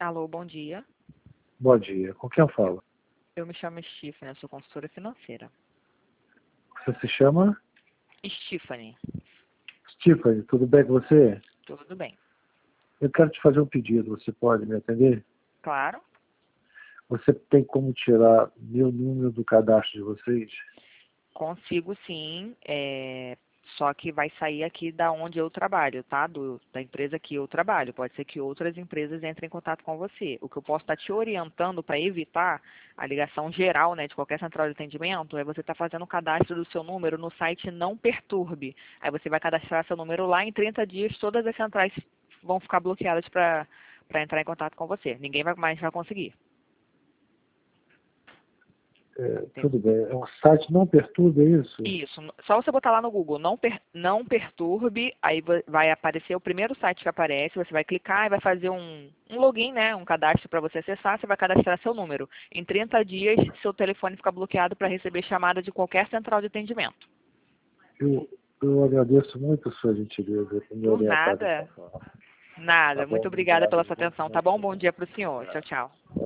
Alô, bom dia. Bom dia. Com quem eu falo? Eu me chamo Stephanie, eu sou consultora financeira. Você se chama? Stephanie, Stephanie, tudo bem com você? tudo bem? Eu quero te fazer um pedido. Você pode me atender? Claro. Você tem como tirar meu número do cadastro de vocês? Consigo sim, só que vai sair aqui da onde eu trabalho, tá? Da empresa que eu trabalho. Pode ser que outras empresas entrem em contato com você. O que eu posso estar te orientando para evitar a ligação geral, né, de qualquer central de atendimento, é você estar fazendo o cadastro do seu número no site Não Perturbe. Aí você vai cadastrar seu número lá, em 30 dias todas as centrais vão ficar bloqueadas para entrar em contato com você. Ninguém mais vai conseguir. Tudo bem. É um site Não Perturbe, é isso? Isso, só você botar lá no Google, não perturbe, aí vai aparecer o primeiro site que aparece, você vai clicar e vai fazer um login, né, um cadastro para você acessar, você vai cadastrar seu número. Em 30 dias, seu telefone fica bloqueado para receber chamada de qualquer central de atendimento. Eu agradeço muito a sua gentileza por me Por orientar dessa nada, forma. Tá nada. bom? Muito obrigada Obrigado. pela sua atenção, tá bom? Bom dia para o senhor. Tchau, tchau.